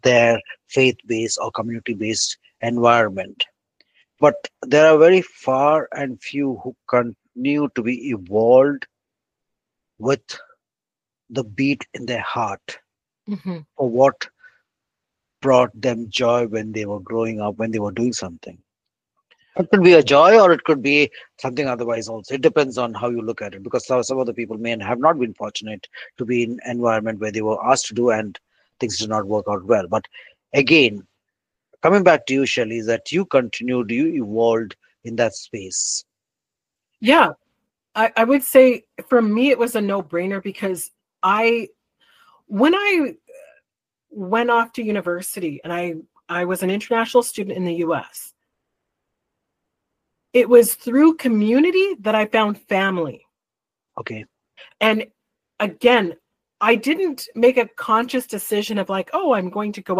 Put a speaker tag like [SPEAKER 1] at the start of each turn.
[SPEAKER 1] their faith-based or community-based environment. But there are very far and few who continue to be evolved with the beat in their heart
[SPEAKER 2] Hmm.
[SPEAKER 1] for what brought them joy when they were growing up, when they were doing something. It could be a joy or it could be something otherwise also. It depends on how you look at it because some of the people may have not been fortunate to be in an environment where they were asked to do and things did not work out well. But again, coming back to you, Shelley, is that you continued, you evolved in that space.
[SPEAKER 2] Yeah, I would say for me it was a no-brainer because I when I went off to university and I was an international student in the US, it was through community that I found family.
[SPEAKER 1] Okay.
[SPEAKER 2] And again, I didn't make a conscious decision of like, oh, I'm going to go